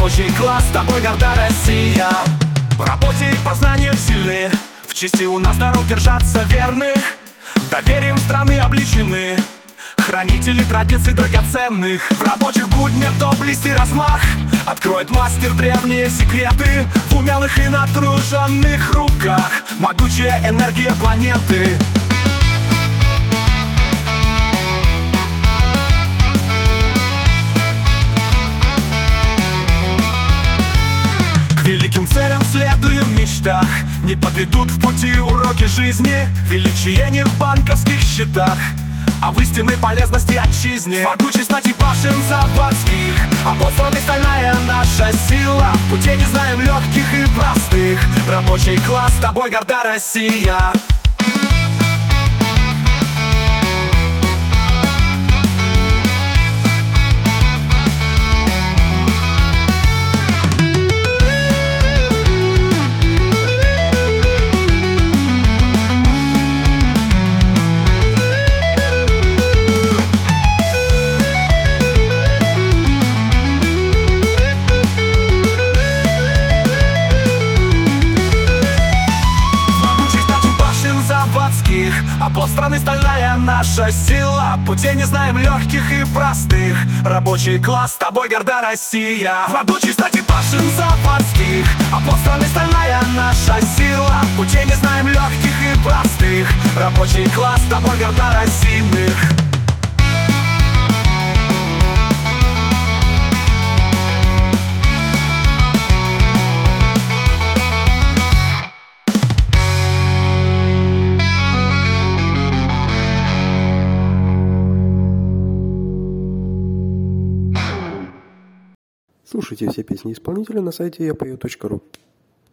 Рабочий класс, тобой горда Россия. В работе и познаниях сильны, в чести у нас народ держаться верных. Доверием страны обличены, хранители традиций драгоценных. В рабочих буднях доблесть и размах откроет мастер древние секреты. В умелых и натруженных руках могучая энергия планеты. К великим целям следуем в мечтах, не подведут в пути уроки жизни. Величие не в банковских счетах, а в истинной полезности отчизне. Могучий стать и башен заводских, апостолами стальная наша сила. Путей не знаем легких и простых, рабочий класс, тобой горда Россия. Оплот страны стальная наша сила. Путей не знаем легких и простых, рабочий класс, тобой горда Россия. В рабочей стати башен заводских, оплот страны стальная наша сила. Путей не знаем легких и простых, рабочий класс, тобой горда Российных. Слушайте все песни исполнителя на сайте yapeo.ru.